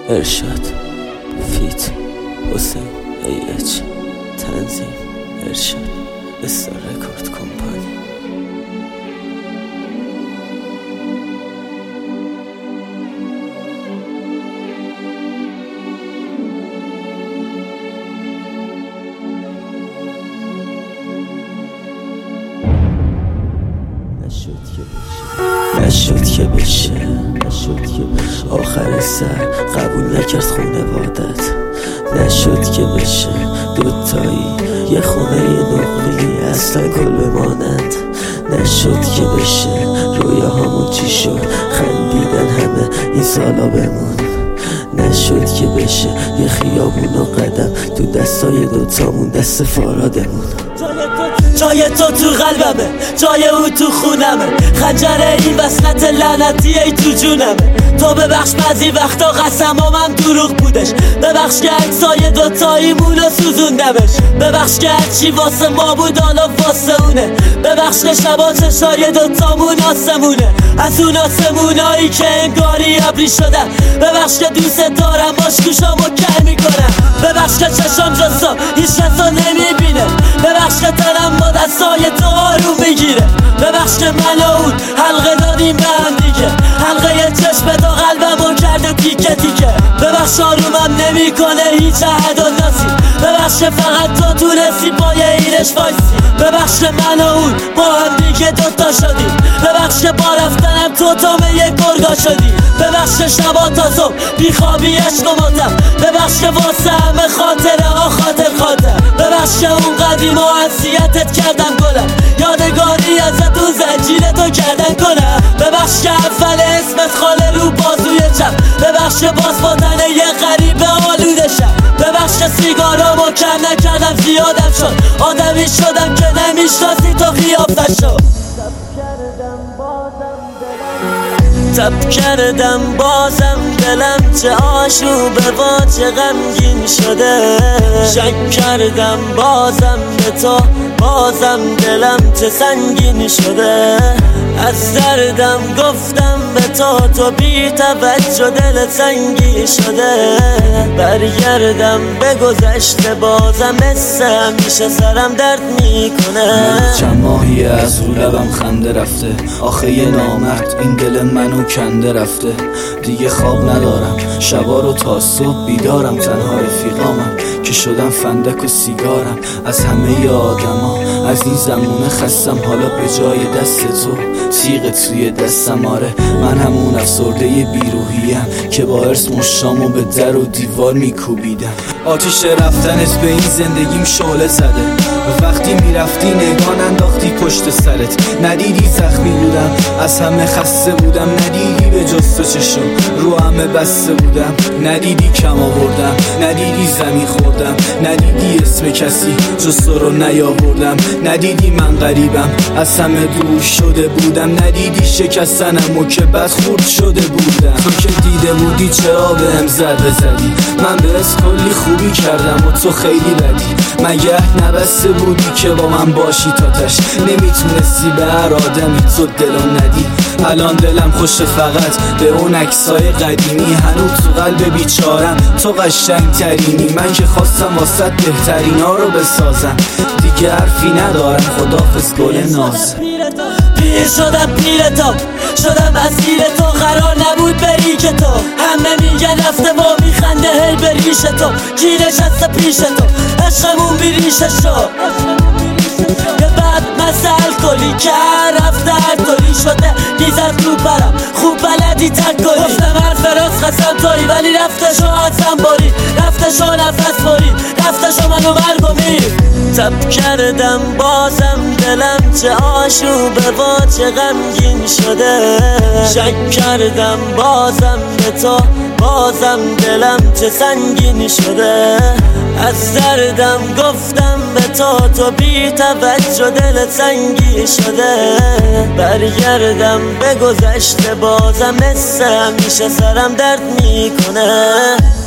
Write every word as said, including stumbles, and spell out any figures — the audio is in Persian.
ارشاد فیت حسین ایچ تنظیم ارشاد استار رکورد کمپانی. نشد که بشه نشد که بشه آخر سر قبول نکرد خونوادت. نشد که بشه دوتایی یه خونه یه نقلی اصلا کل بمانند. نشد که بشه رویاهامون چی شد خندیدن همه این سالا بمون. نشد که بشه یه خیابون و قدم تو دستای دوتامون دست فارادمون. جای تو تو قلبمه، جای او تو خونمه، خنجر این وسط لعنتی ای تو جونمه. تو ببخش بعضی وقتا قسمامم دروغ بودش، ببخش که عکسای دوتاییمونو سوزوندمش، ببخش که هرچی واسه ما بود حالا واسه اونه، ببخش که شبا چشای دوتامون آسمونه، از اون آسمونایی که انگاری ابری شدن، ببخش که دوست دارم باش گوشامو کر میکنم، ببخش که چشام جسا هیچ کسا نمیبینه، ببخش که تنم با دستای تو آروم میگیره، ببخش که من و اون حلقه دادیم به هم دیگه، حلقه چشم تا قلبمو کرده تیکه تیکه، ببخش آرومم نمی کنه هیچ عهد و ناسی، ببخش که فقط تو تونستی پای اینش وایسی، ببخش که من و اون با هم دیگه دوتا شدیم، ببخش که با رفتنم تو تومه یک گرگا شدی، ببخش که شبا تا صبح بیخوابی عشق و ماتم، ببخش که واسه همه خاطره ها خاطر خاطر، ببخش که اون قدیم و حسیتت کردم گلم، یادگاری ازت اون زنجیرتو کردن کنم، ببخش که اول اسمت خاله رو بازوی چپ، ببخش که باز با تنه یه غریبه آلوده شم، ببخش که سیگارامو کم نکردم زیادم شد، آدمی شدم که نمیشناسی تو قیافت شد. تب کردم بازم دلم چه آشوبه و چه غمگین شده، شک کردم بازم به تو بازم دلم چه سنگین شده، از دردم گفتم به تو تو بی توجه دل سنگی شده، برگردم به گذشته بازم مثل همیشه سرم درد میکنه. چند ماهی از رو لبم خنده رفته، آخه یه نامرد این دل منو کنده رفته، دیگه خواب ندارم شبا رو تا صبح بیدارم، تنها رفیقامم که شدم فندک و سیگارم، از همه آدما از این زمونه خستم، حالا به جای دست تو تیغ توی دستم. آره من همون افسرده بیروحیم که با ارث مشامو به در و دیوار میکوبیدم. آتیش رفتنت به این زندگیم شعله زده، وقتی میرفتی نگاه انداختی پشت سرت، ندیدی زخمی بودم از همه خسته بودم، ندیدی به جز تو چشم رو همه بسته بودم، ندیدی کم آوردم ندیدی زمین خوردم، ندیدی اسم کسی جز تو رو نیاوردم، ندیدی من غریبم از همه دور شده بودم، ندیدی شکستنم و که بد خورد شده بودم. تو که دیده بودی چرا بهم ضربه زدی، من بهت کلی خوبی کردم و تو خیلی بدی، مگه نبسته بودی که با من باشی تا تش، نمیتونستی به هر آدمی تو دلو ندی. الان دلم خوشه فقط به اون عکسای قدیمی، هنوز تو قلب بیچارم تو قشنگ ترینی، من که خواستم واسط بهترین ها رو بسازم، دیگه حرفی ندارم خداحافظ گل ناز. پیر شدم پیر تو شدم اسیر تو، قرار نبود بری که تو همه میگن رفته با میخنده هی به ریش تو، کی نشسته پیش تو عشقمون بی ریشه شد، یه بعد مسئل کلی که رفته هر طوری شده گیزت رو برم خوب بلدی تک کنی، گفتم هر فراز خستم توی ولی رفته شو حدسم باری، رفته شو نفس باری، رفته شو منو مرگو میر. تب کردم بازم دلم چه آشوبه و چه غمگین شده، شک کردم بازم به تو بازم دلم چه سنگین شده، از دردم گفتم به تو تو بی توجه دل سنگی شده، برگردم به گذشته بازم مثل همیشه سرم درد میکنه.